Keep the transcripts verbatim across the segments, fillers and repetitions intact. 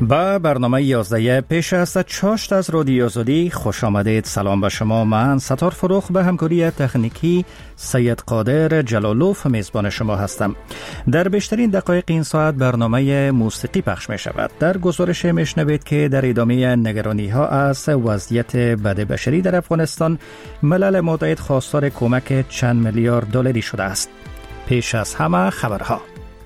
با برنامه یازده پیش از چاشت از رادیو آزادی خوش آمدید. سلام به شما. من ستار فروخ به همکاری تکنیکی سید قادر جلالوف میزبان شما هستم. در بیشترین دقایق این ساعت برنامه موسیقی پخش می شود. در گزارش میشنوید که در ادامه نگرانی ها از وضعیت بد بشری در افغانستان، ملل متحد خواستار کمک چند میلیارد دلاری شده است. پیش از همه خبرها.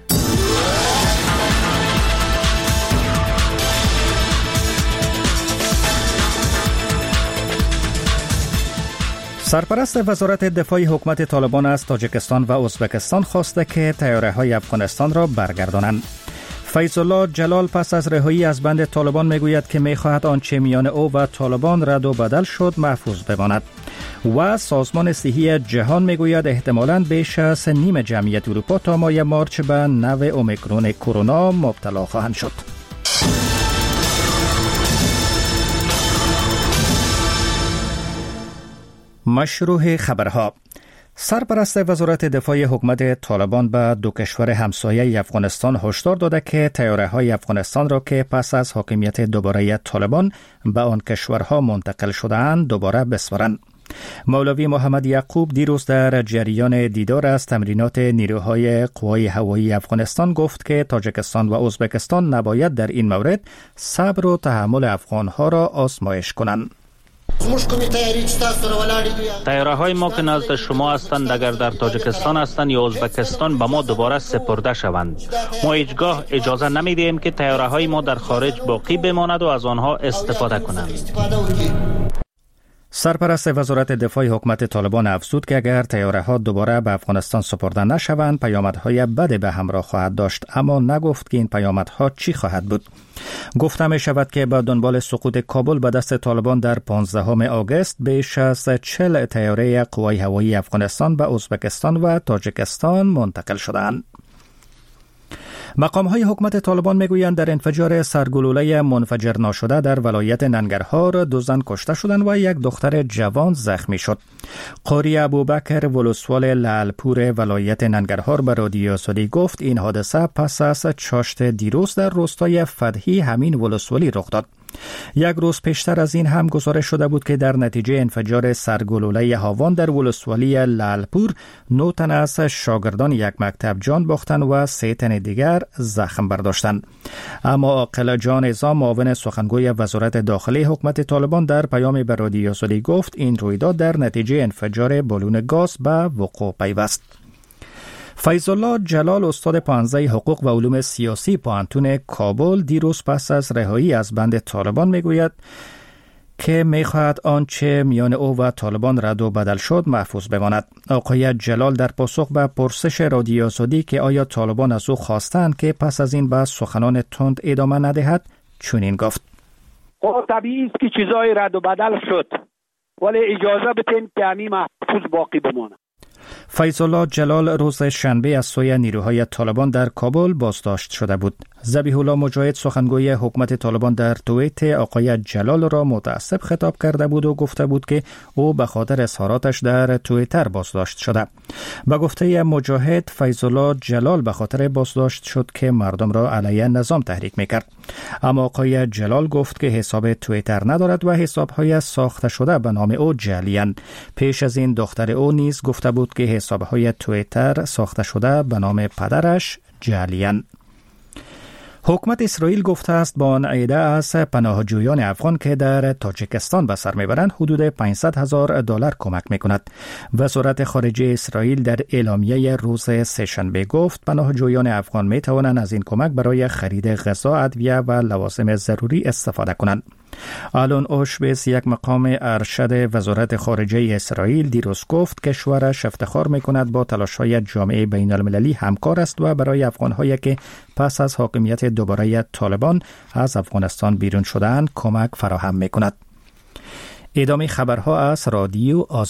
سرپرست وزارت دفاع حکومت طالبان از تاجیکستان و ازبکستان خواسته که طیاره‌های افغانستان را برگردانند. فیض الله جلال پس از رهایی از بند طالبان میگوید که میخواهد آنچه میان او و طالبان رد و بدل شد محفوظ بماند. و سازمان صحی جهان میگوید احتمالاً بیش از نیم جمعیت اروپا تا ماه مارچ به نوع اومیکرون کرونا مبتلا خواهند شد. مشروع خبرها. سرپرست وزارت دفاع حکومت طالبان به دو کشور همسایه افغانستان هشدار داده که طیاره‌های افغانستان را که پس از حاکمیت دوباره طالبان به آن کشورها منتقل شده‌اند دوباره بسپارند. مولوی محمد یعقوب دیروز در جریان دیدار از تمرینات نیروهای قوای هوایی افغانستان گفت که تاجیکستان و ازبکستان نباید در این مورد صبر و تحمل افغانها را آزمایش کنند. طیاره های ما که نزد شما هستند اگر در تاجیکستان هستند یا ازبکستان به ما دوباره سپرده شوند. ما هیچگاه اجازه نمیدیم که طیاره های ما در خارج باقی بماند و از آنها استفاده کنند. سرپرست وزارت دفاع حکومت طالبان افزود که اگر طیاره‌ها دوباره به افغانستان سپرده نشوند پیامدهای بدی به همراه خواهد داشت، اما نگفت که این پیامدها چی خواهد بود. گفته می شود که به دنبال سقوط کابل به دست طالبان در پانزدهم آگوست بیش از چهل طیاره قوای هوایی افغانستان به ازبکستان و تاجیکستان منتقل شدند. مقام‌های حکومت طالبان میگویند در انفجار سرگلوله منفجر ناشده در ولایت ننگرهار دو زن کشته شدند و یک دختر جوان زخمی شد. قاری ابوبکر ولسوال لعلپور ولایت ننگرهار به رادیو آزادی گفت این حادثه پس از چاشت دیروز در روستای فتحی همین ولسوالی رخ داد. یک روز پیشتر از این هم گزارش شده بود که در نتیجه انفجار سرگلوله هاوان در ولسوالی لعلپور نه تن از شاگردان یک مکتب جان باختند و سه تن دیگر زخم برداشتند. اما عاقل جان عزام معاون سخنگوی وزارت داخلی حکومت طالبان در پیامی به رادیو آزادی گفت این رویداد در نتیجه انفجار بالون گاز به وقوع پیوست. فیض الله جلال استاد پانزده حقوق و علوم سیاسی پوهنتون کابل دیروز پس از رهایی از بند طالبان میگوید که میخواهد آنچه میان او و طالبان رد و بدل شد محفوظ بماند. آقای جلال در پاسخ به پرسش رادیو آزادی که آیا طالبان از او خواستند که پس از این به سخنان تند ادامه ندهد چنین گفت: خب طبیعی است که چیزای رد و بدل شد، ولی اجازه بدین که همین محفوظ باقی بماند. فیض الله جلال روز شنبه از سوی نیروهای طالبان در کابل بازداشت شده بود. ذبیح الله مجاهد سخنگوی حکومت طالبان در توییت آقای جلال را متعصب خطاب کرده بود و گفته بود که او به خاطر اظهاراتش در توییتر بازداشت شده. به گفته مجاهد فیض الله جلال به خاطر بازداشت شد که مردم را علیه نظام تحریک میکرد. اما آقای جلال گفت که حساب توییتر ندارد و حسابهای ساخته شده به نام او جعلی‌اند. پیش از این دختر او نیز گفته بود که حسابهای توییتر ساخته شده به نام پدرش جعلی‌اند. حکومت اسرائیل گفته است با آن عده از پناهجویان افغان که در تاجیکستان به سر میبرند حدود پانصد هزار دلار کمک میکند. وزارت خارجه اسرائیل در اعلامیه روز سه‌شنبه گفت پناهجویان افغان میتوانند از این کمک برای خرید غذا، ادویه و لوازم ضروری استفاده کنند. آلون اوشبیز یک مقام ارشد وزارت خارجه اسرائیل دیروز گفت کشورش افتخار میکند با تلاش‌های جامعه بین المللی همکار است و برای افغان‌هایی که پس از حاکمیت دوباره طالبان از افغانستان بیرون شدند کمک فراهم میکند. ادامه خبرها از رادیو آزادی.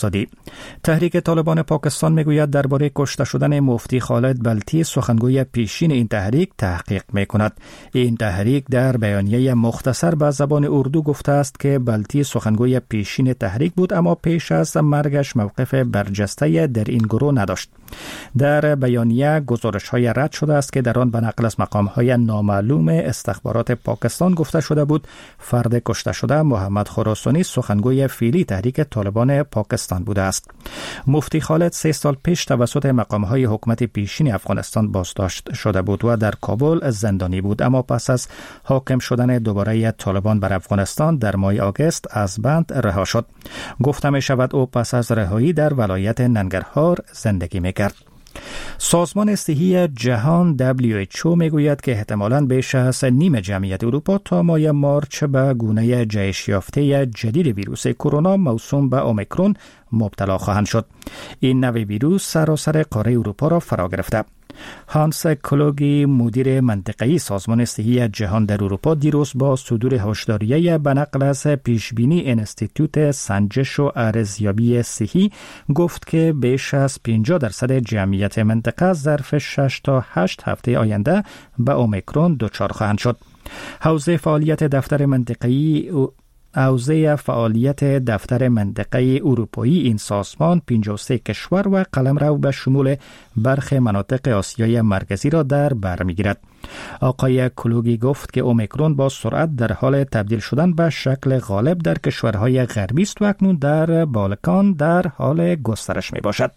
تحریک طالبان پاکستان میگوید درباره کشته شدن مفتی خالد بلتی سخنگوی پیشین این تحریک تحقیق میکند. این تحریک در بیانیه مختصر به زبان اردو گفته است که بلتی سخنگوی پیشین تحریک بود، اما پیش از مرگش موقف برجسته در این گروه نداشت. در بیانیه گزارش‌های رد شده است که در آن به نقل از مقام‌های نامعلوم استخبارات پاکستان گفته شده بود فرد کشته شده محمد خراسانی سخنگوی فعلی تحریک طالبان پاکستان بوده است. مفتی خالد سه سال پیش توسط مقام‌های حکومت پیشین افغانستان بازداشت شده بود و در کابل زندانی بود، اما پس از حاکم شدن دوباره طالبان بر افغانستان در ماه آگوست از بند رها شد. گفته می شود او پس از رهایی در ولایت ننگرهار زندگی می‌کرد. سازمان صحی جهان دبلیو اچ او میگوید که احتمالاً بیش از نیم جمعیت اروپا تا ماه مارچ به گونه جهش یافته جدید ویروس کرونا موسوم به اومیکرون مبتلا خواهند شد. این نوع ویروس سراسر قاره اروپا را فرا گرفته. هانس کلوگی مدیر منطقه‌ای سازمان صحی جهان در اروپا دیروز با صدور هشداریه به نقل از پیشبینی انستیتوت سنجش و ارزیابی صحی گفت که بیش از پنجاه درصد جمعیت منطقه ظرف شش تا هشت هفته آینده به اومیکرون دچار خواهند شد. حوزه فعالیت دفتر منطقه‌ای حوزه فعالیت دفتر منطقه اروپایی این سازمان پنجاه و سه کشور و قلمرو به شمول برخی مناطق آسیای مرکزی را در بر می‌گیرد. آقای کلوگی گفت که اومیکرون با سرعت در حال تبدیل شدن به شکل غالب در کشورهای غربی است و اکنون در بالکان در حال گسترش میباشد.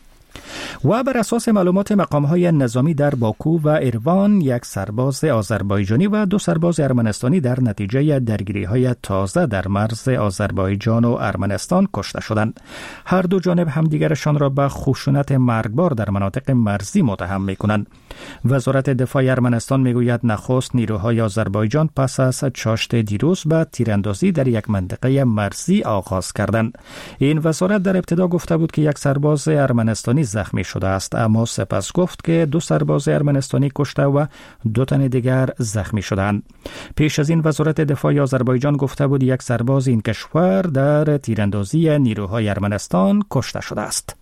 و بر اساس معلومات مقام‌های نظامی در باکو و ایروان یک سرباز آذربایجانی و دو سرباز ارمنستانی در نتیجه درگیری‌های تازه در مرز آذربایجان و ارمنستان کشته شدند. هر دو جانب همدیگرشان را به خشونت مرگبار در مناطق مرزی متهم می‌کنند. وزارت دفاع ارمنستان میگوید نخست نیروهای آذربایجان پس از چاشت دیروز به تیراندازی در یک منطقه مرزی آغاز کردند. این وزارت در ابتدا گفته بود که یک سرباز ارمنستانی زخمی شده است، اما سپس گفت که دو سرباز ارمنستانی کشته و دو تن دیگر زخمی شدند. پیش از این وزارت دفاع آذربایجان گفته بود یک سرباز این کشور در تیراندازی نیروهای ارمنستان کشته شده است.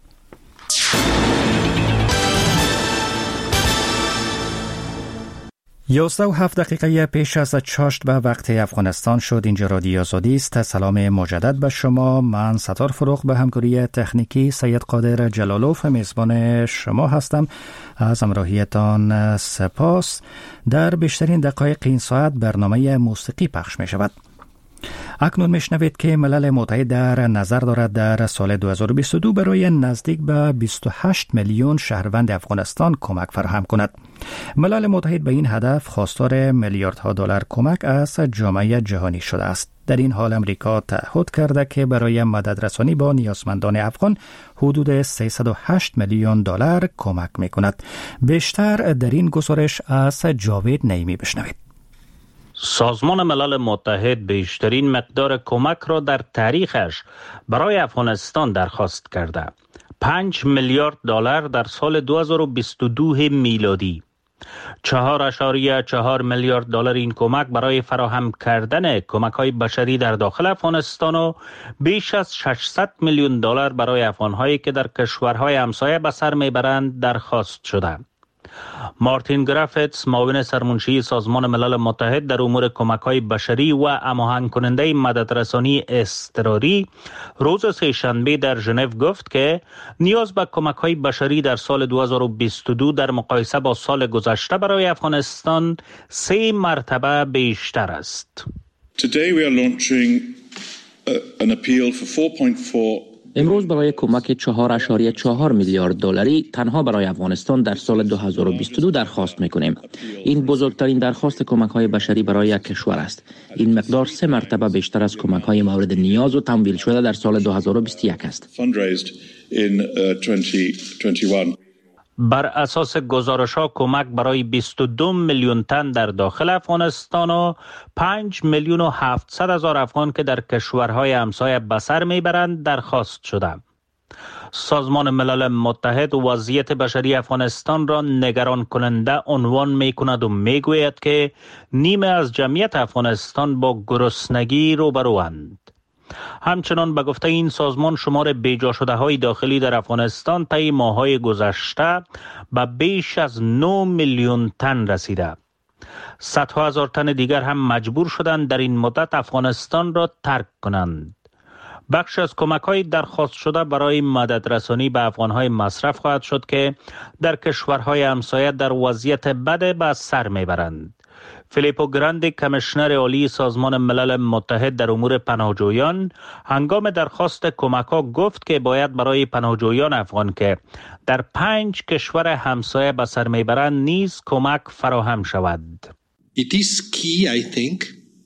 یازده و هفت دقیقه پیش از چاشت به وقت افغانستان شد. اینجا رادیو آزادی است. سلام مجدد به شما. من ستار فروغ به همکاری تکنیکی سید قادر جلالوف میزبان شما هستم. از همراهیتان سپاس. در بیشترین دقایق این ساعت برنامه موسیقی پخش می شود. اکنون میشنوید که ملل متحد در نظر دارد در سال دو هزار و بیست و دو برای نزدیک به بیست و هشت میلیون شهروند افغانستان کمک فراهم کند. ملل متحد به این هدف خواستار میلیاردها دلار کمک از جامعه جهانی شده است. در این حال امریکا تعهد کرده که برای مدد رسانی با نیازمندان افغان حدود سیصد و هشت میلیون دلار کمک میکند. بیشتر در این گزارش از جاوید نعیمی بشنوید. سازمان ملل متحد بیشترین مقدار کمک را در تاریخش برای افغانستان درخواست کرده. پنج میلیارد دلار در سال دو هزار و بیست و دو میلادی. چهار اشاریه چهار میلیارد دلار این کمک برای فراهم کردن کمک‌های بشری در داخل افغانستان و بیش از ششصد میلیون دلار برای افغان‌هایی که در کشورهای همسایه به سر میبرند درخواست شده. مارتین گرافتس معاون سرمنشی سازمان ملل متحد در امور کمک‌های بشری و هماهنگ کننده مددرسانی اضطراری روز سه‌شنبه در ژنو گفت که نیاز به کمک‌های بشری در سال دو هزار و بیست و دو در مقایسه با سال گذشته برای افغانستان سه مرتبه بیشتر است. Today we are launching an appeal for four point four امروز برای کمک چهار اشاریه چهار میلیارد دلاری تنها برای افغانستان در سال دو هزار و بیست و دو درخواست میکنیم. این بزرگترین درخواست کمک‌های بشری برای یک کشور است. این مقدار سه مرتبه بیشتر از کمک‌های مورد نیاز و تمویل شده در سال دو هزار و بیست و یک است. بر اساس گزارش‌ها کمک برای بیست و دو میلیون تن در داخل افغانستان و پنج میلیون و هفتصد هزار افغان که در کشورهای همسایه به سر میبرند درخواست شده. سازمان ملل متحد وضعیت بشری افغانستان را نگران کننده عنوان می کند و می گوید که نیمه از جمعیت افغانستان با گرسنگی روبروند. همچنان به گفته این سازمان شمار بیجا شده های داخلی در افغانستان طی ماه‌های گذشته به بیش از نه میلیون تن رسیده. صدها هزار تن دیگر هم مجبور شدند در این مدت افغانستان را ترک کنند. بخش از کمک‌های درخواست شده برای مدد رسانی به افغان‌های مصرف خواهد شد که در کشورهای همسایه در وضعیت بد به سر میبرند. فیلیپو گراند، کمیشنر عالی سازمان ملل متحد در امور پناهجویان، هنگام درخواست کمک‌ها گفت که باید برای پناهجویان افغان که در پنج کشور همسایه به سر میبرند نیز کمک فراهم شود. It is key, I think,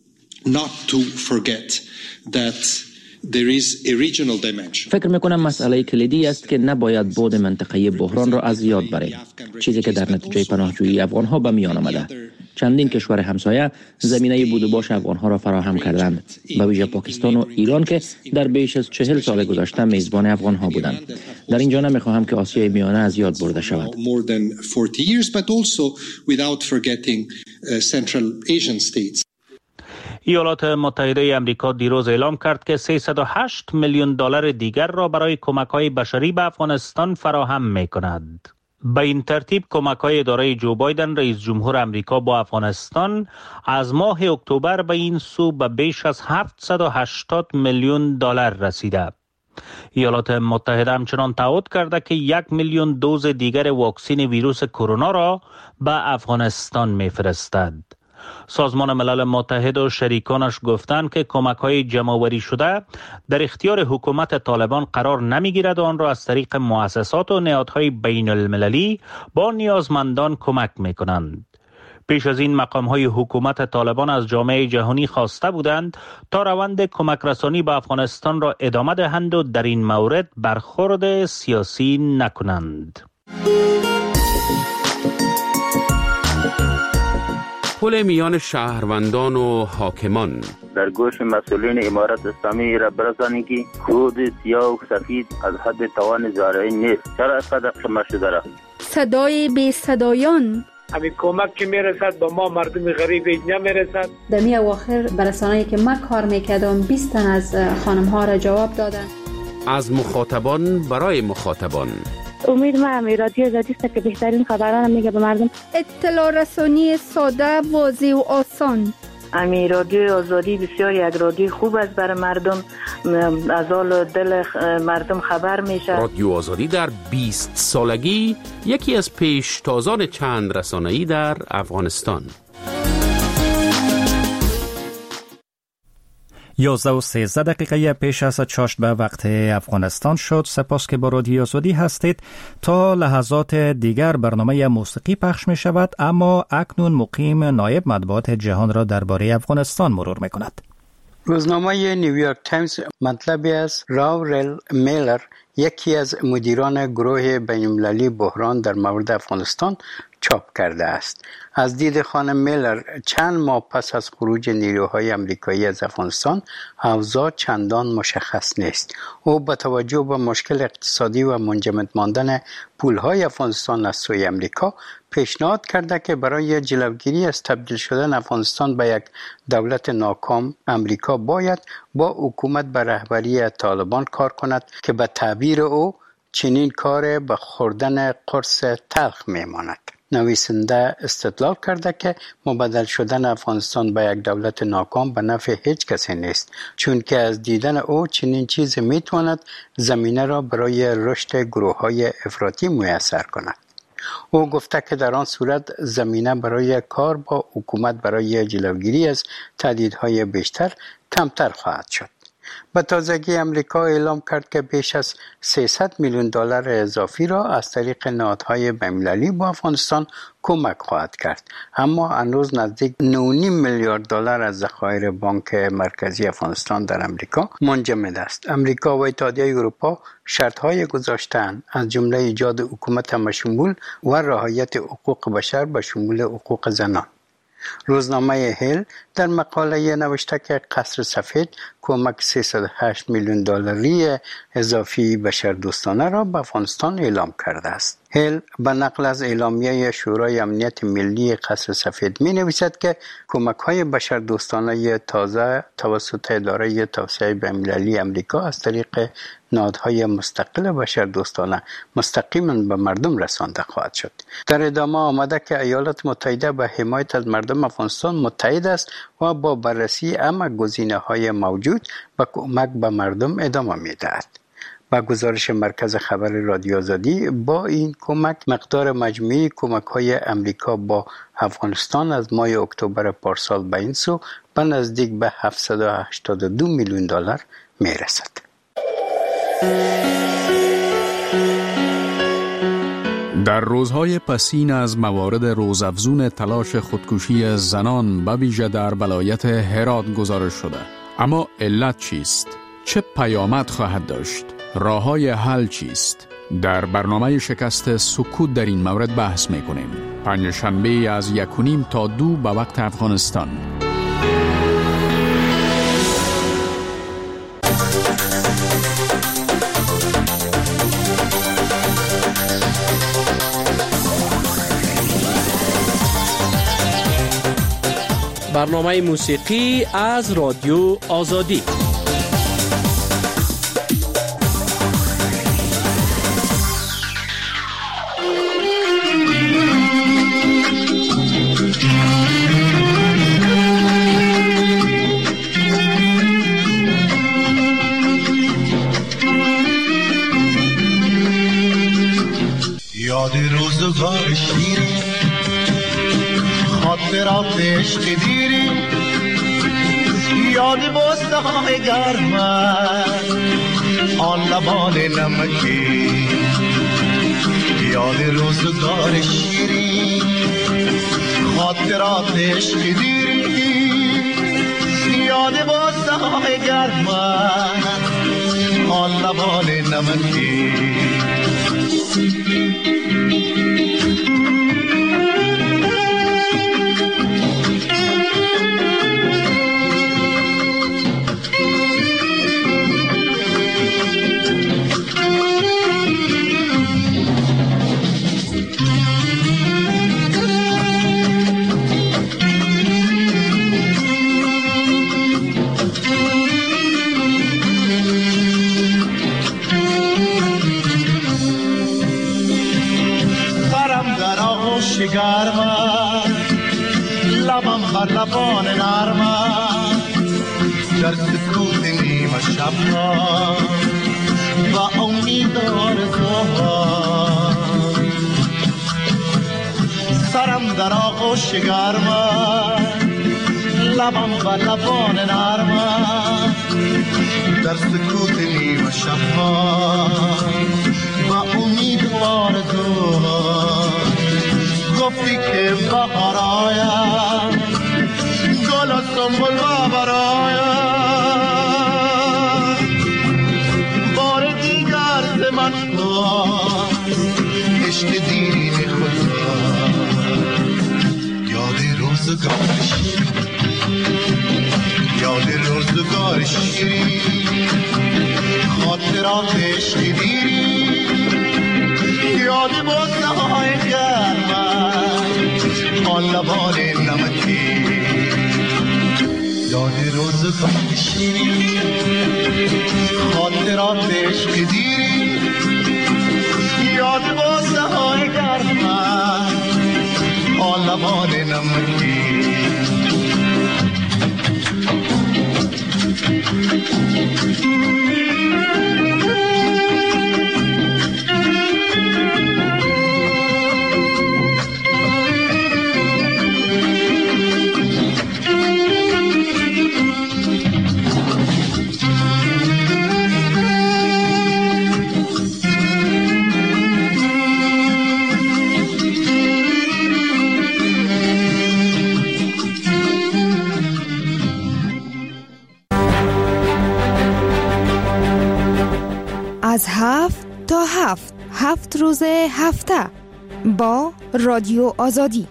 not to forget that there is a regional dimension. فکر میکنم مسئله کلیدی است که نباید بعد منطقه‌ای بحران را از یاد بریم، چیزی که در نتیجه پناهجویی افغان‌ها به میان آمده. چندین کشور همسایه زمینه بود و باش افغان‌ها را فراهم کردند، به ویژه پاکستان و ایران که در بیش از چهل سال گذشته میزبان افغان‌ها بودند. در اینجا نمیخواهم که آسیای میانه از یاد برده شود. More than forty years, but also without forgetting Central Asian states. ایالات متحده آمریکا دیروز اعلام کرد که سیصد و هشت میلیون دلار دیگر را برای کمک‌های بشری به افغانستان فراهم می‌کند. به این ترتیب کمک‌های اداره جو بایدن رئیس جمهور آمریکا با افغانستان از ماه اکتبر به این سو به بیش از هفتصد و هشتاد میلیون دلار رسیده. ایالات متحده همچنان تعهد کرده که یک میلیون دوز دیگر واکسن ویروس کرونا را به افغانستان می‌فرستد. سازمان ملل متحد و شریکانش گفتند که کمک‌های جمع‌آوری شده در اختیار حکومت طالبان قرار نمی‌گیرد و آن را از طریق مؤسسات و نهادهای بین المللی با نیازمندان کمک می‌کنند. پیش از این مقام‌های حکومت طالبان از جامعه جهانی خواسته بودند تا روند کمک رسانی به افغانستان را ادامه دهند و در این مورد برخورد سیاسی نکنند. پل میان شهروندان و حاکمان در گوش مسئولین امارت اسلامی را برسانید که خود سیاه و سفید از حد توان زارعی نیست. چرا اینقدر خمه شده را؟ صدای بی صدایان، همین کمک که میرسد به ما مردم غریب نمیرسد. در می اواخر برسانه‌ای که من کار میکردم بیست تن از خانم ها را جواب دادن. از مخاطبان برای مخاطبان. امید ما هم رادیو آزادی است که بهترین خبران میگه به مردم. اطلاع رسانی ساده، واضح و آسان. امی رادیو آزادی بسیار یک رادیو خوب است برای مردم، از حال دل مردم خبر میشه. رادیو آزادی در بیست سالگی یکی از پیشتازان چند رسانه‌ای در افغانستان. یازده و سیزده دقیقه پیش از چاشت به وقت افغانستان شد. سپاس که با رادیو آزادی هستید. تا لحظات دیگر برنامه موسیقی پخش می شود، اما اکنون مقیم نایب مطبوعات جهان را درباره افغانستان مرور می کند. روزنامه نیویورک تایمز مطلبی از راورل میلر، یکی از مدیران گروه بین‌المللی بحران در مورد افغانستان، چاپ کرده است. از دید خانم میلر، چند ماه پس از خروج نیروهای آمریکایی از افغانستان، اوضاع چندان مشخص نیست. او با توجه به مشکل اقتصادی و منجمد ماندن پولهای افغانستان از سوی آمریکا، پیشنهاد کرده که برای جلوگیری از تبدیل شدن افغانستان به یک دولت ناکام، آمریکا باید با حکومت به رهبری طالبان کار کند که به تعبیر او چنین کار به خوردن قرص تلخ میماند. نویسنده استدلال کرده که مبدل شدن افغانستان به یک دولت ناکام به نفع هیچ کسی نیست، چون که از دیدن او چنین چیزی میتواند زمینه را برای رشد گروه‌های افراطی میسر کند. او گفته که در آن صورت زمینه برای کار با حکومت برای جلوگیری از تهدیدهای بیشتر کمتر خواهد شد. به تازگی امریکا اعلام کرد که بیش از سیصد میلیون دلار اضافی را از طریق نهادهای بین‌المللی با افغانستان کمک خواهد کرد، اما هنوز نزدیک نه و نیم میلیارد دلار از ذخایر بانک مرکزی افغانستان در امریکا منجمد است. امریکا و اتحادیه اروپا شرط‌های گذاشته‌اند، از جمله ایجاد حکومت همه‌شمول و رعایت حقوق بشر به شمول حقوق زنان. روزنامه هیل در مقاله نوشته که قصر سفید کمک سیصد و هشت میلیون دلاری اضافی بشردوستانه را به افغانستان اعلام کرده است. هیل به نقل از اعلامیه شورای امنیت ملی قصر سفید می نویسد که کمک های بشردوستانه تازه توسط اداره توسعه بین‌المللی امریکا از طریق نهادهای مستقل بشردوستانه مستقیما به مردم رسانده خواهد شد. در ادامه آمده که ایالات متحده به حمایت از مردم افغانستان متحد است و با بررسی همه گزینه‌های موجود به کمک به مردم ادامه می‌دهد. با گزارش مرکز خبر رادیو آزادی، با این کمک مقدار مجموعی کمک‌های امریکا با افغانستان از ماه اکتبر پارسال به این سو به نزدیک به هفتصد و هشتاد و دو میلیون دلار میرسد. در روزهای پسین از موارد روزافزون تلاش خودکشی زنان به ویژه در ولایت هرات گزارش شده. اما علت چیست؟ چه پیامد خواهد داشت؟ راه‌های حل چیست؟ در برنامه شکست سکوت در این مورد بحث می‌کنیم. پنجشنبه از یک و نیم تا دو به وقت افغانستان. برنامه موسیقی از رادیو آزادی. یاد روزگار شیرین، خاطرات عشق دیری، یاد بوسه های گرم آن لبان نمکی، یاد روزگار شیرین، خاطرات عشق دیری، یاد بوسه های گرم آن لبان نمکی. گرمم لبم بر لبان نرمم، در سکوت نیمه شبها و امید آرزوها، سرم در آغوش گرمم لبم بر لبان نرمم، در سکوت نیمه شبها و امید آرزوها. گفتی که بهار آید گل و سنبل و براید، بار دیگر ز من خواست عشق دیرین خدا. یاد روزگار شیرین، یاد روزگار شیرین، خاطرات عشق دیرین، یاد بوسه های گرم آن لبان نمکی، یاد روزگار شیرین، خاطرات عشق دیرین، یاد بوسه های گرم آن لبان نمکی. از هفت تا هفت هفت روز هفته با رادیو آزادی.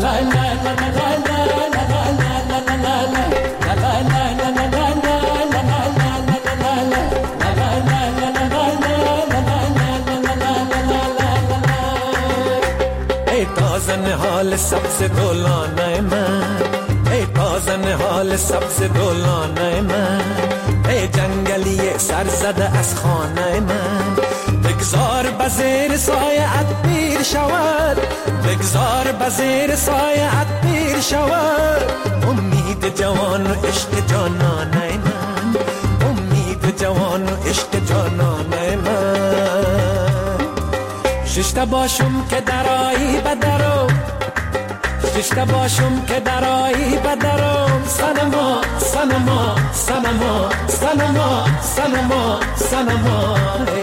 حال سبز دولانه من، ای تازن حال سبز دولانه من، ای جنگلی سر زده از خانه من، بگذار بزیر سایه پیر شود، بگذار بزیر سایه پیر شود، امید جوان و عشق جانانه من، امید جوان و عشق جانانه من. ششته باشم که درایی بدرم، ششته باشم که درایی بدرم، سنما سنما سنما سنما سنما سنما،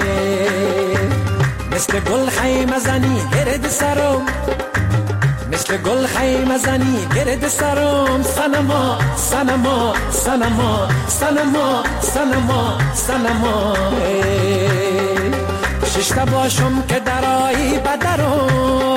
مثل گل خیمه زنی گرد سرم، مثل گل خیمه زنی گرد سرم، سنما سنما سنما سنما سنما سنما، ششته باشم که درایی بدرم.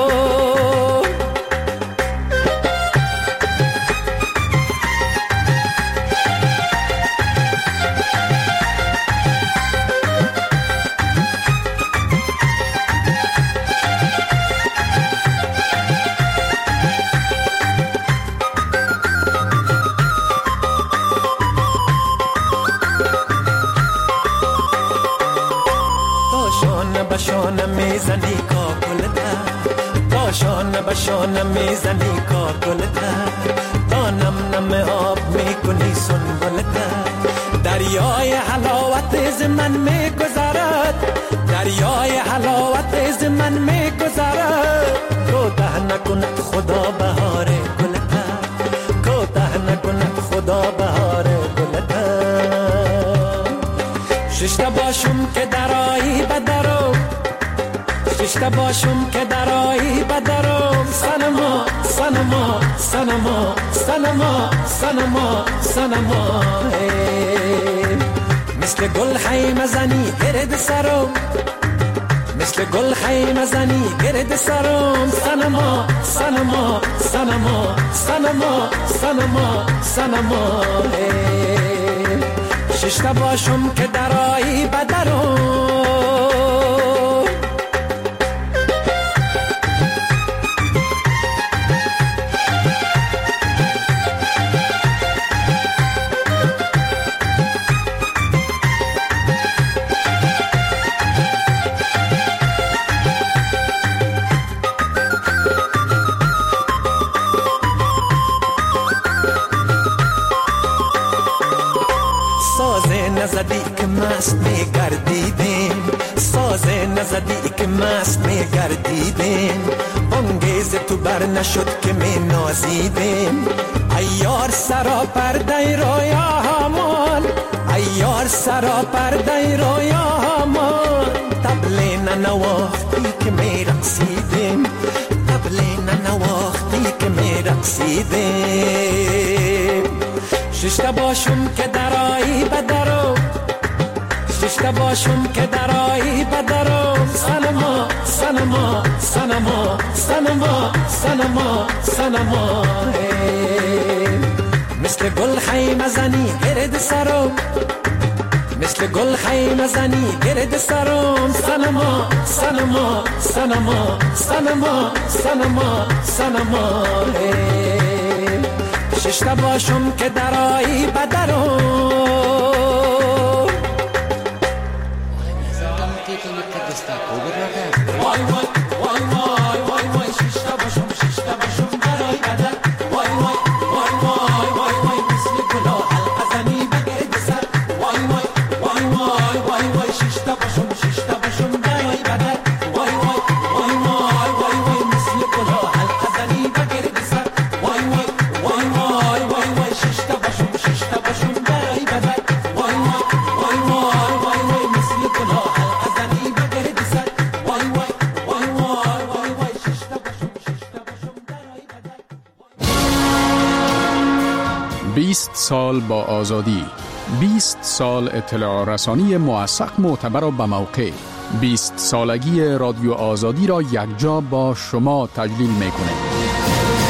بشانه میزنی کاکلته، باشانه بشانه میزنی کاکلته، تا نم نم آب میکنی سنبلته، دریای حلاوت از من میگذرد، دریای حلاوت از من میگذرد، کوته نکند خدا بهار گلته، کوته نکند خدا بهار گلته. ششته باشم که درایی بدرم، ششته باشم که درایی بدرم، سنما سنما سنما سنما سنما سنما، مثل گل خیمه زنی گرد سرم، مثل گل خیمه زنی گرد سرم، سنما سنما سنما سنما سنما سنما، ششته باشم که درایی بدرم. نزدی که مست میگردیدیم، ساز نزدی که مست میگردیدیم، انگیز تو بر نشد که می نازیدیم، ایار سرا پرده رویا همان، ایار سرا پرده رویا همان، طبل ننواختی که می رقصیدیم، طبل ننواختی که می رقصیدیم. ششته باشم که درایی بدرم، ششته باشم که درایی بدرم، سنما سنما سنما سنما سنما سنما، مثل گل خیمه زنی گرد سرم، مثل گل خیمه زنی گرد سرم، سنما سنما سنما سنما سنما سنما، ششته باشم که درایی بدرم. وای وای وای وای وای وای ششته باشم ششته باشم درایی بدر، وای وای وای وای وای وای مثل گلا حلقه زنی بگرد سر، وای وای وای وای وای وای ششته باشم ششته باشم درایی بدر، وای وای وای وای وای وای مثل گلا حلقه زنی بگرد سر، وای وای وای وای وای وای ششته باشم ششته باشم درایی بدر، وای وای وای وای وای وای مثل گلا حلقه زنی بگرد سر، وای وای وای وای وای وای ششته باشم ششته باشم درایی بدر. بیست سال با آزادی، بیست سال اطلاع رسانی موثق، معتبر و به موقع. بیست سالگی رادیو آزادی را یکجا با شما تجلیل می‌کنیم.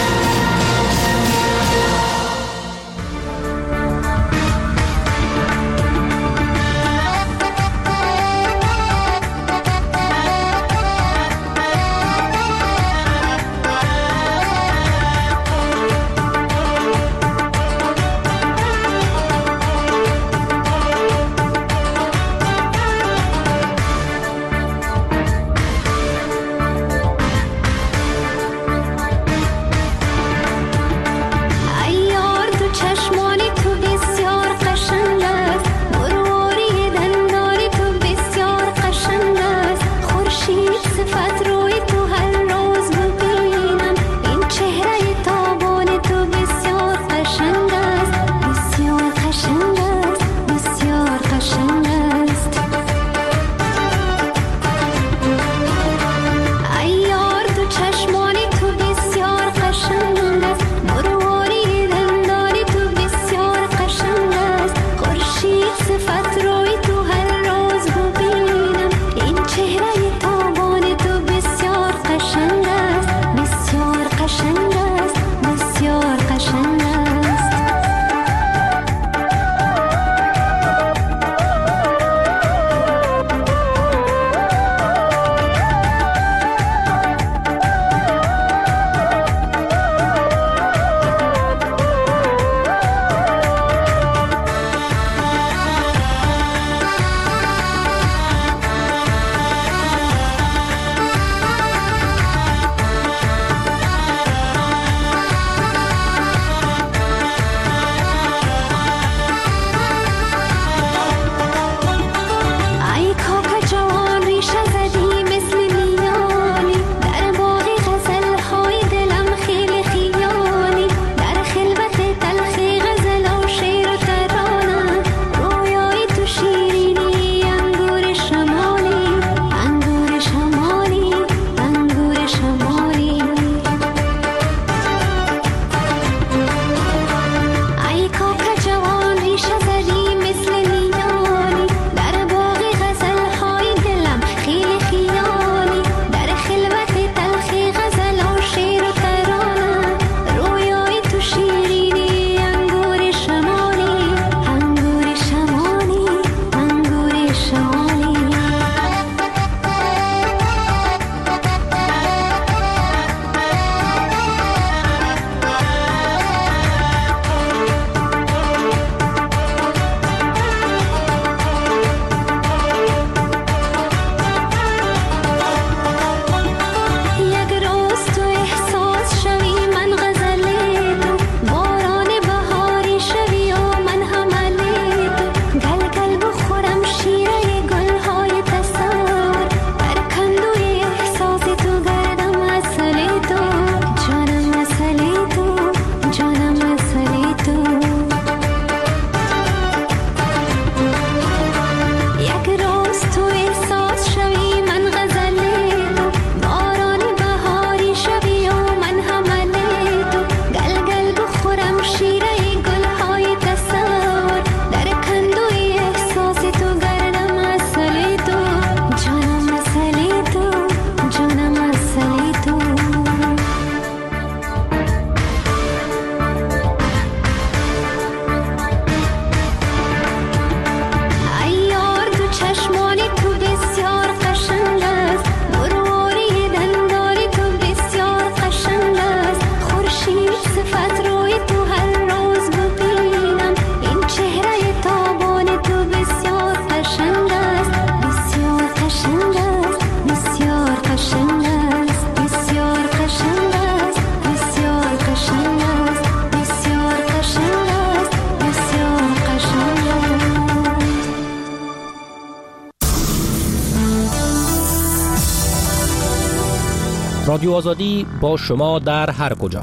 رادیو آزادی با شما در هر کجا.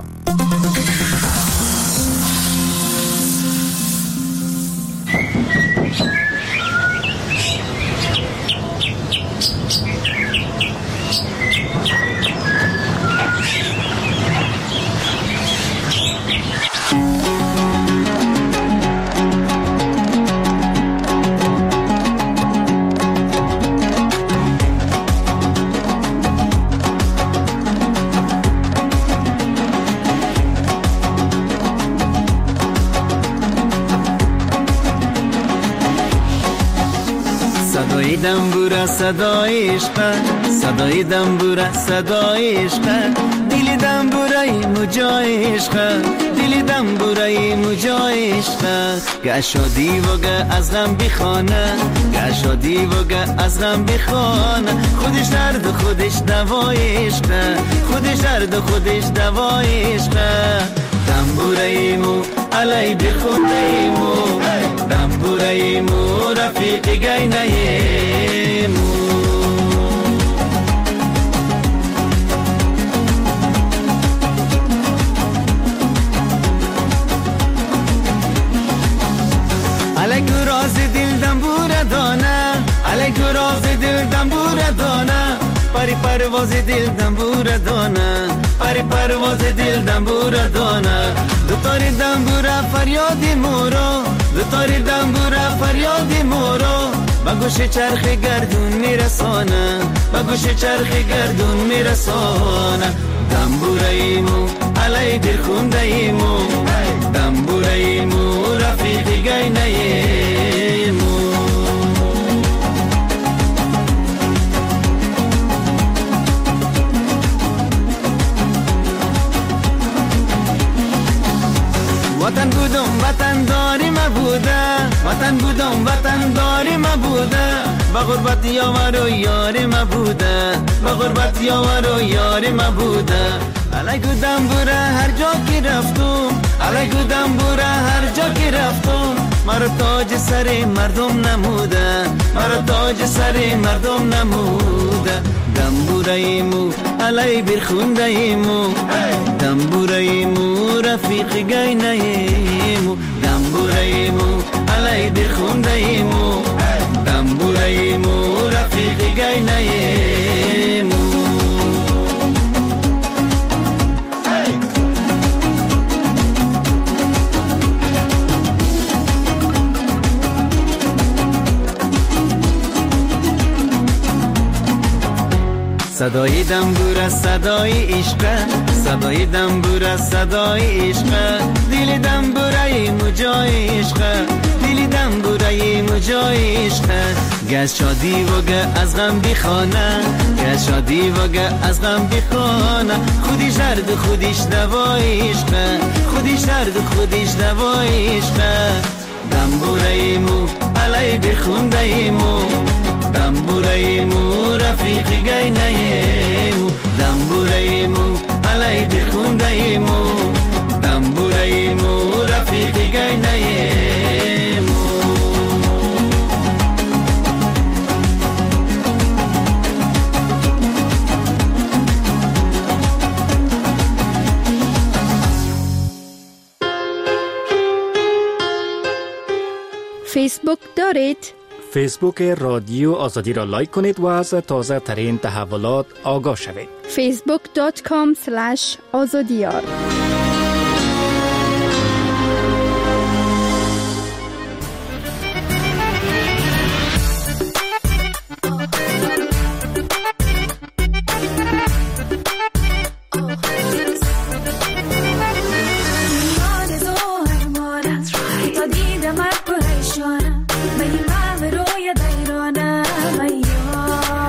صدای دنبوره صدای عشق، صدای دنبوره صدای عشق، دل دنبوره مجای عشق، دل دنبوره مجای عشق، گشادی و گه از غم بخانه، گشادی و گه از غم بخانه، خودش درد و خودش دوای عشق، خودش درد و خودش دوای عشق، دنبوره مو علی بخونده مو، دنبوره مو رفیق گینه مو. علیکو راز دل دنبوره دانه، علیکو راز دل دنبوره دانه، پری پرواز دل دنبوره دانه، پری پرواز دل دنبوره دانه، دو تاری دنبوره فریادی مورو، دو تاری دنبوره فریادی مورو، با گوش چرخ گردون میرسانه، با گوش چرخ گردون میرسانه، دنبوره ایمو علی دل خونده ایمو، دنبوره ایمو رفیق گینه ایمو. وطن بودم وطن داری ما بوده، وطن بودم وطن داری ما بوده، با غربت یار و یار ما بوده، با غربت یار و یار ما بوده، علیکو دنبوره هر جا که رفتم، علیکو دنبوره هر جا که رفتم، مرا تاج سر مردم نموده، مرا تاج سر مردم نموده، دنبوره ایمو علی برخونده ایمو، دنبوره ایمو رفیق گینه ایمو، دنبوره ایمو علی برخونده ایمو، دنبوره ایمو رفیق گینه ایمو. صدای دنبوره صدای عشق، صدای دنبوره صدای عشق، دل دنبوره مجای عشق، دل دنبوره مجای عشق، گز شادی و گه از غم بخانه، گز شادی و گه از غم بخانه، خودش درد و خودش دوای عشق، خودش درد و خودش دوای عشق، دنبوره مو علی بخونده ایمو، دنبوره ایمو رفیق گینه ایمو، دنبوره ایمو علی بخونده ایمو، دنبوره ایمو رفیق گینه ایمو. فیسبوک دارید؟ فیسبوک رادیو آزادی را لایک کنید و از تازه ترین تحولات آگاه شوید. فیسبوک دات کام اسلش آزادیار.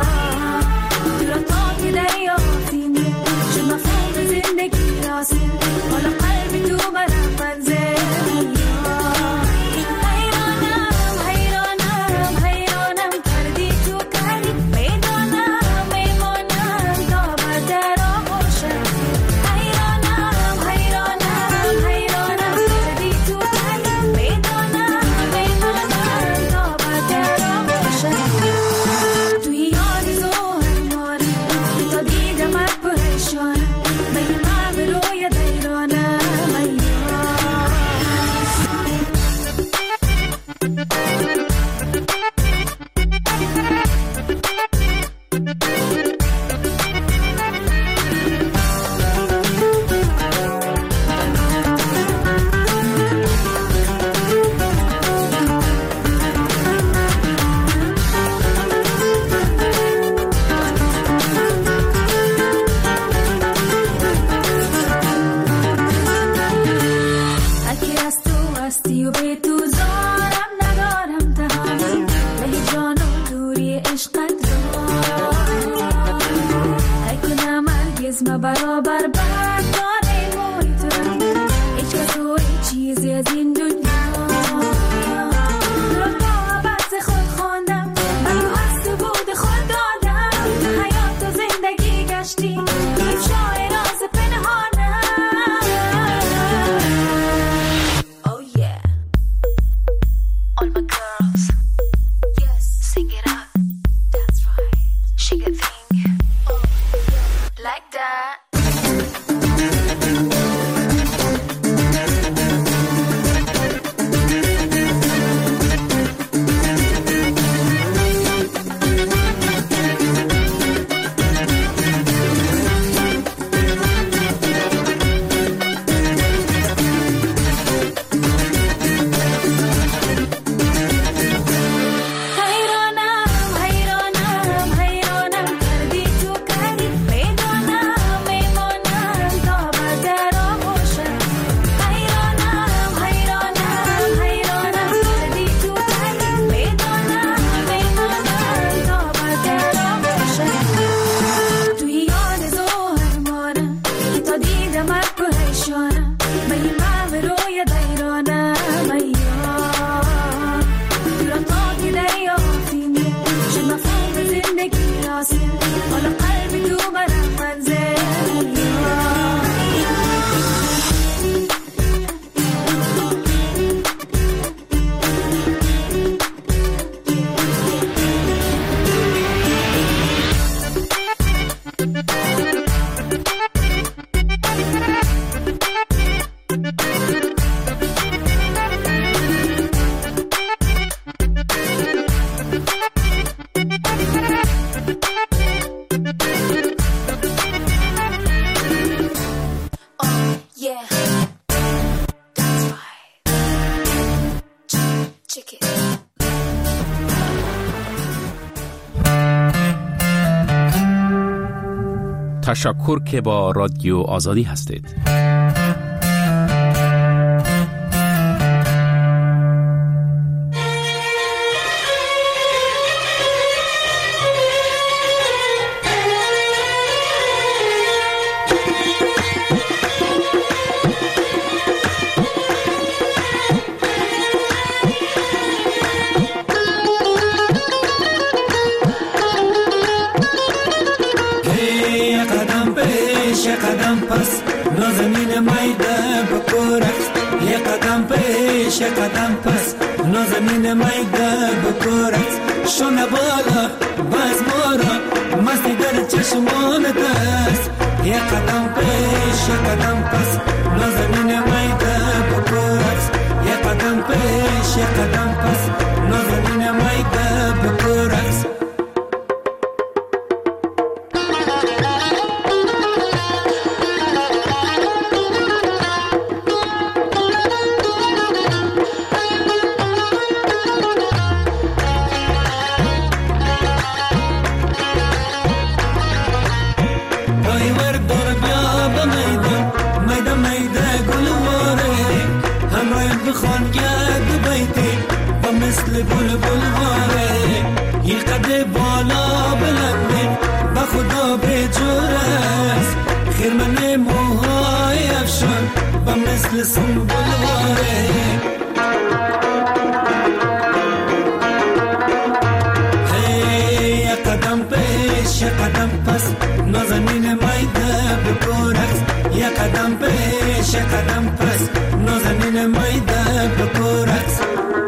زندگی راستی تشکر که با رادیو آزادی هستید. قدم پس نازنین میده بکورخ یه قدم پیش یه قدم پس نازنین میده بکورخ شونه بالا باز مورا مستی در چشمان دست یه قدم پیش یه قدم پس نازنین میده بکورخ یه قدم پیش یه قدم پس نازنین میده بکورخ مثل سنبوله هی یه قدم پیش یه قدم پس نازنین میده بکورخ یه قدم پیش یه قدم پس نازنین میده بکورخ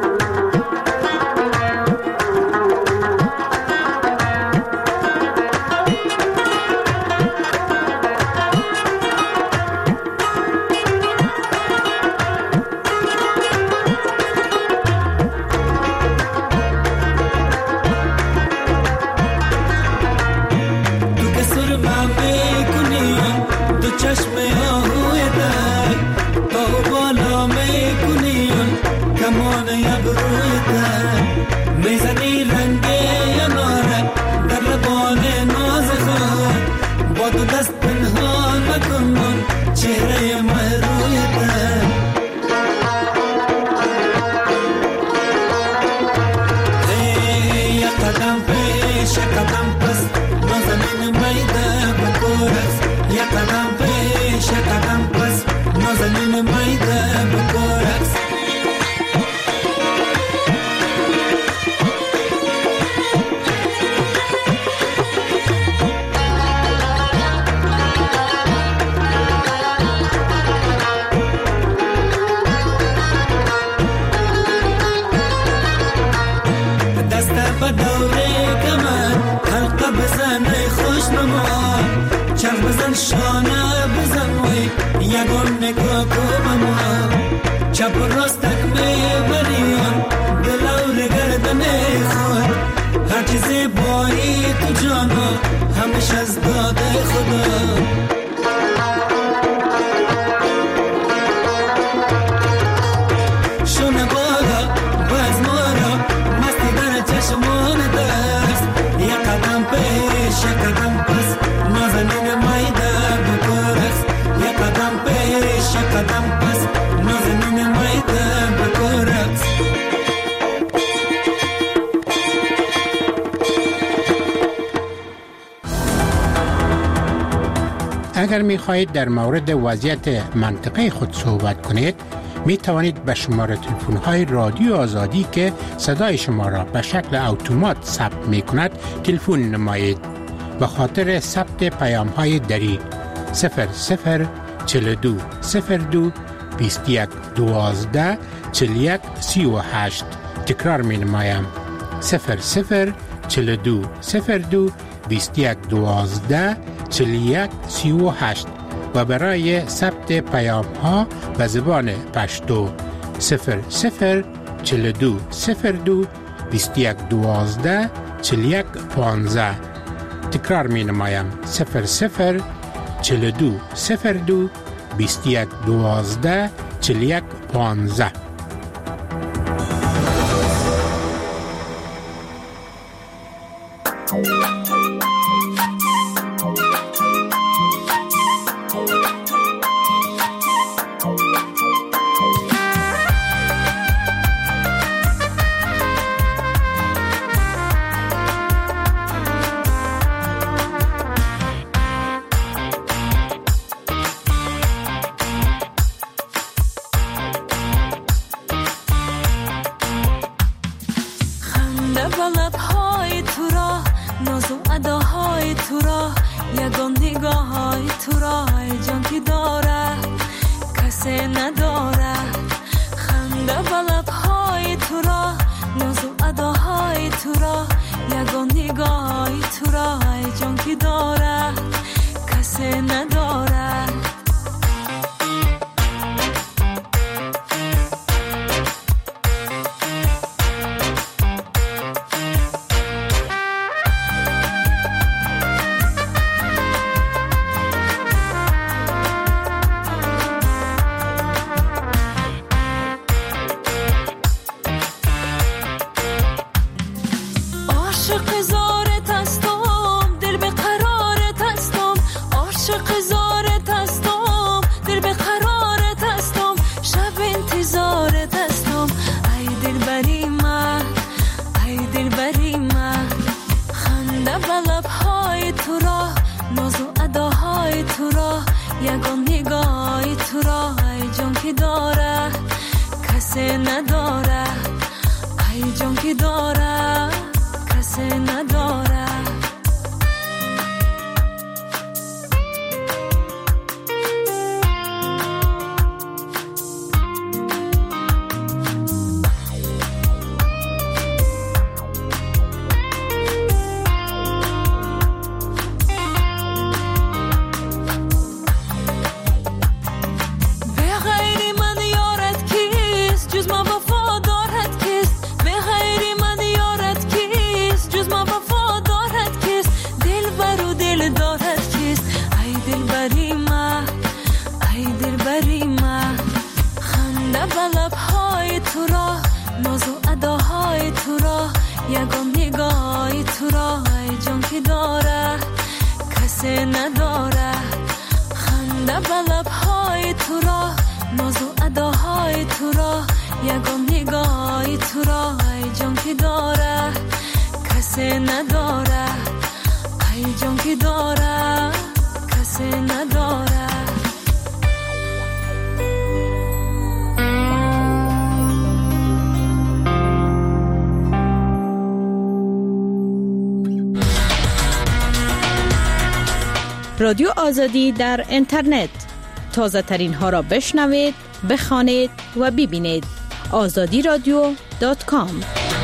اگر می خواهید در مورد وضعیت منطقه خود صحبت کنید می توانید به شماره تلفن های رادیو آزادی که صدای شما را به شکل اتومات ثبت می کند تلفن نمایید. به خاطر ثبت پیام های دری صفر صفر چهل و دو صفر دو بیست و یک دوازده چهل و یک سی و هشت تکرار می نمایم صفر صفر چهل و دو صفر دو بیست و یک دوازده چهل و یک سی و هشت و برای ثبت پیام ها به زبان پشتو صفر صفر چهل و دو صفر دو بیست و یک دوازده چهل و یک پانزده. تکرار می نمایم صفر صفر چهل و دو صفر دو بیست و یک دوازده چهل و یک پانزده. رادیو آزادی در اینترنت تازه ترین ها را بشنوید، بخوانید و ببینید. آزادی رادیو دات کام.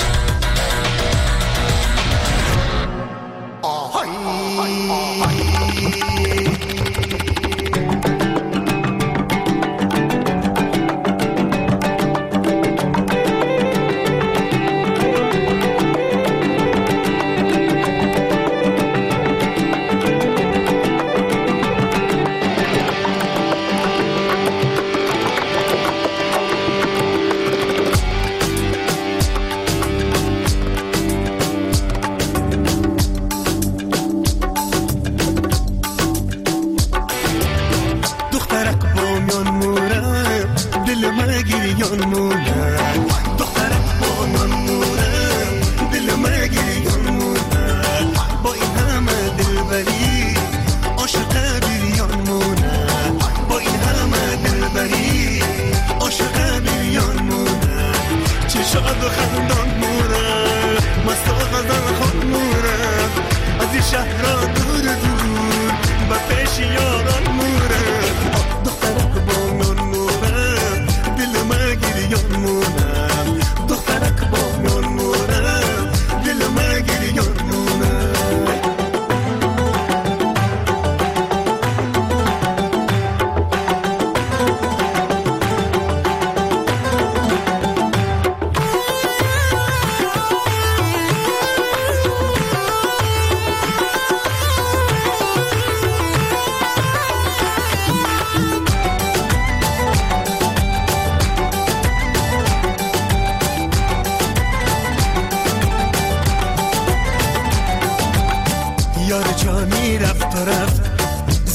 شهر دور دور و پیش یاران موره دخترک با من موره دل ما گریان موره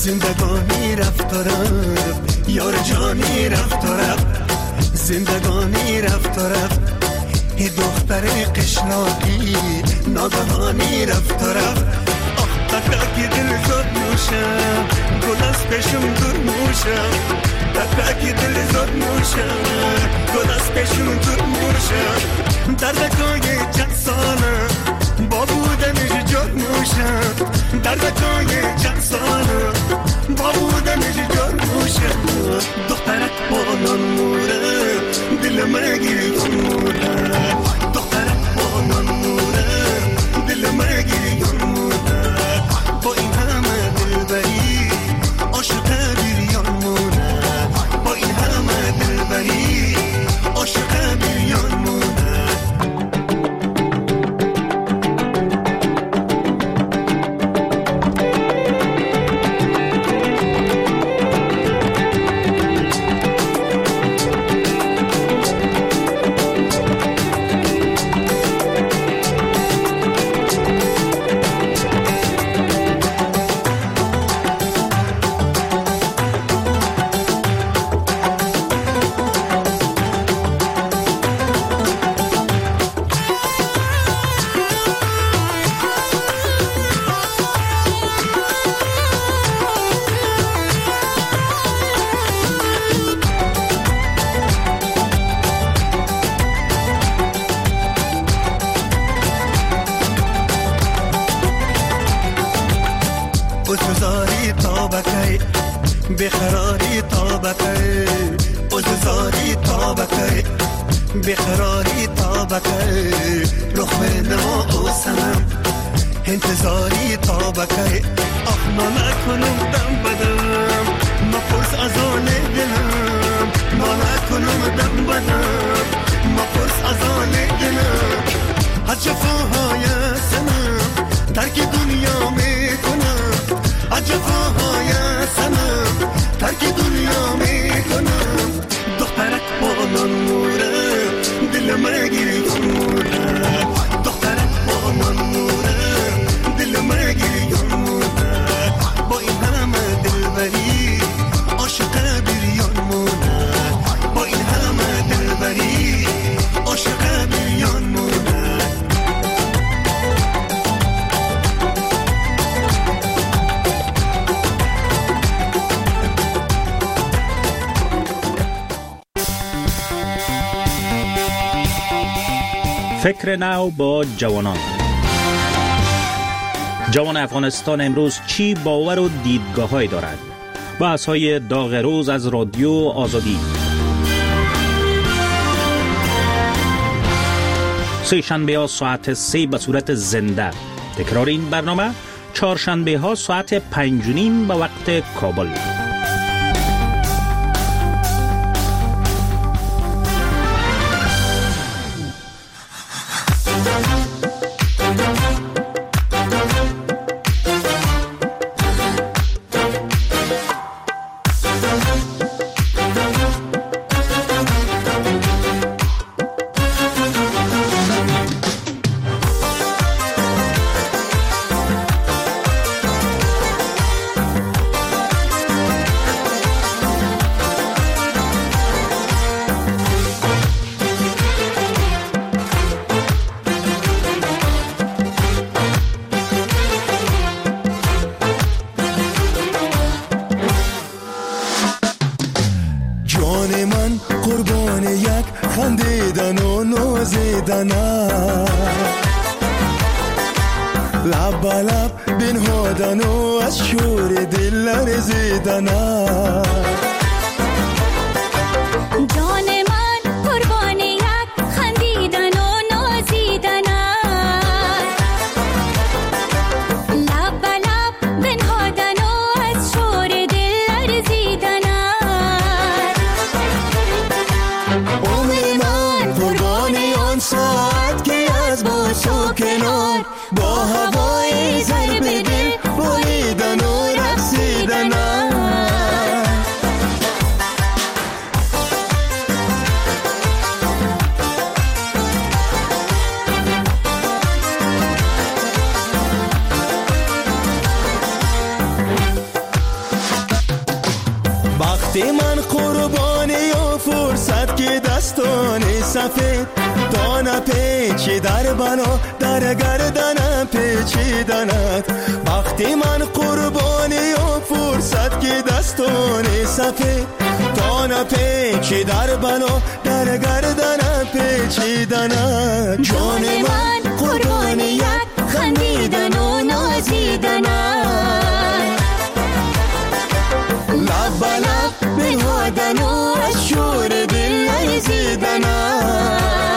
زندگانی رفت و رفت، یار جانی رفت و رفت، زندگانی رفت و رفت. ای دختر قشلاقی ناگهانی رفت و رفت. آخ تکاکی دل زد نوشم، گل از پیشم دور موشم. تکاکی دل زد نوشم، گل از پیشم دور موشم. دردکای چند ساله با بودنش جد موشم. دردکای چند ساله با بودنش جد موشم. دخترک بانان موره دل مگیری موره. دخترک بانان موره دل مگیری موره. با این همه دلبری عاشق بیریان موره. با این همه دلبری عاشق بیریان موره. بخراری طابقه عززاری طابقه بخراری طابقه رخ نما و سنم انتظاری طابقه آخ ما نکنم دم بدم ما پرس از آن دلم ما نکنم دم بدم ما پرس از آن دلم از جفاهای سنم ترک دنیا میکنم از جفاهای سنم ترک دنیا میکنم دخترک بانان موره دل مگیری موره دخترک بانان موره دل مگیری موره با این همه دلبری عاشق بیریان موره با این همه دلبری عاشق بیریان موره. فکر نو با جوانان. جوان افغانستان امروز چی باور و دیدگاه‌هایی دارد؟ بحث‌های داغ روز از رادیو آزادی. سه شنبه ها ساعت سه به صورت زنده. تکرار این برنامه چهارشنبه ها ساعت پنج و نیم به وقت کابل. خندیدن و نازیدن لب به لب بنهادن و از شور دل لرزیدن جان من قربان یک خندیدن و نازیدن لب به لب بنهادن و از شور دل لرزیدن ساعت که از باش و کنار با هوای ضرب دل بریدن و رقصیدن سفید دانه پیچی در بنا در گردن پیچیدنت وقتی من قربانی و فرصت که دستان سفید دانه پیچی در بنا در گردن پیچیدنت جان من قربانی یک خندیدن و نازیدنت لب لب بنهادن و از شور دل لرزیدنت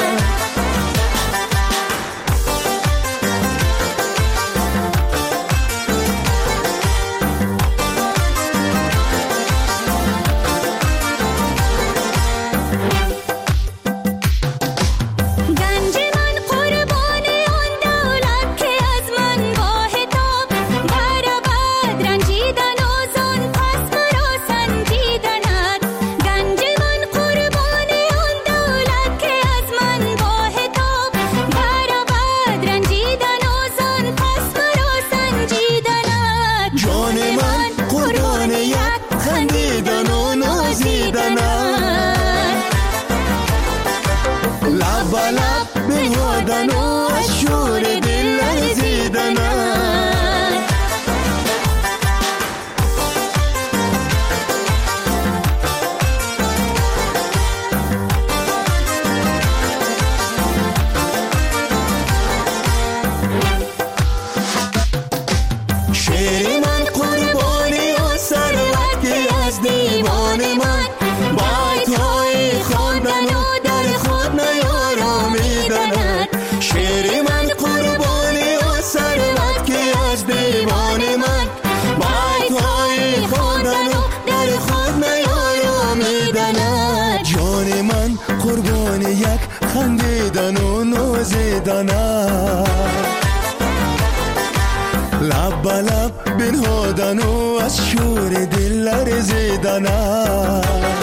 لب لب بنهادن و از شور دل لرزیدنت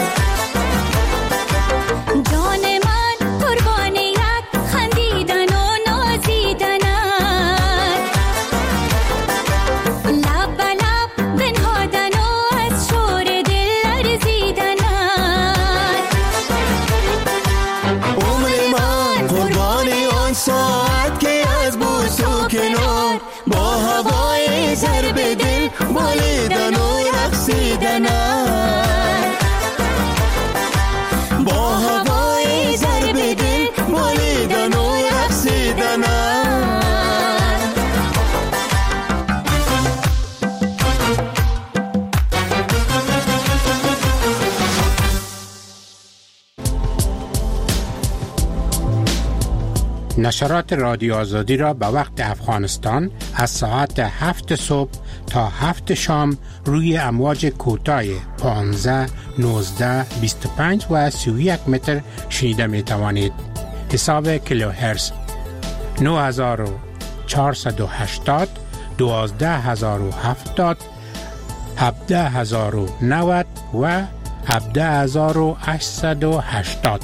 جان من قربان یک خندیدن و نازیدنت لب لب بنهادن و از شور دل لرزیدنت عمر من قربان آن ساعت که از بوس و کنار با هوای ضرب دل بالیدن و رقصیدنت با هوای ضرب دل بالیدن و رقصیدنت نشرات رادیو آزادی را به وقت افغانستان از ساعت هفت صبح تا هفت شام روی امواج کوتاه پانزده، نوزده، بیست و پنج و سی و یک متر شنیده می توانید. حساب کیلوهرتز نه هزار و چهارصد و هشتاد، دوازده هزار و هفتاد، هفده هزار و نود و هفده هزار و هشتصد و هشتاد.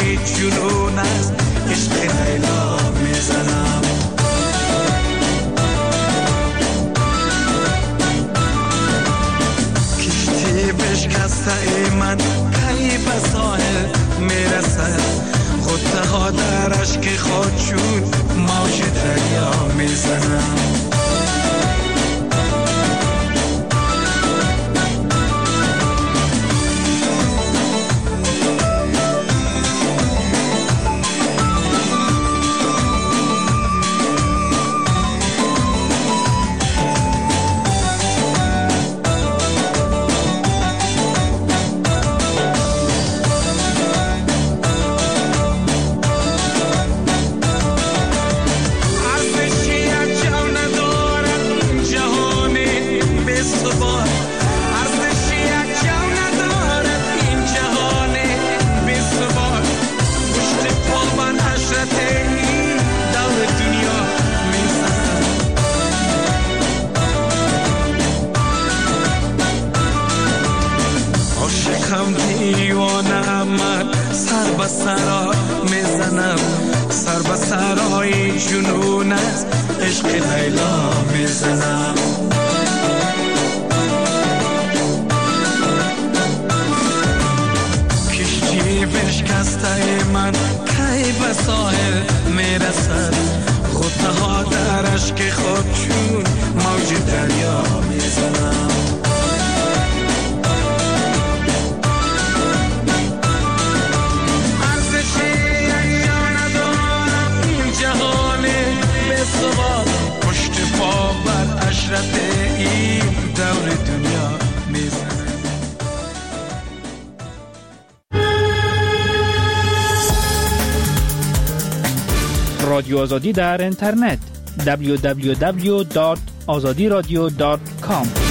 صحرای جنون است عشق لیلا میزنم کشتی بشکسته ای من کی به ساحل میرسد غصه ها در اشک خود چون موج دریا میزنم دیوانه من سر به سرا میزنم سر به سرای جنون است عشق لیلا میزنم کشتی بشکسته من کی به ساحل میرسد غصه ها در اشک خود چون موج دریا میزنم پشت پا بر عشرت این دور دنیا میزنه رادیو آزادی در اینترنت دبلیو دبلیو دبلیو دات آزادی رادیو دات کام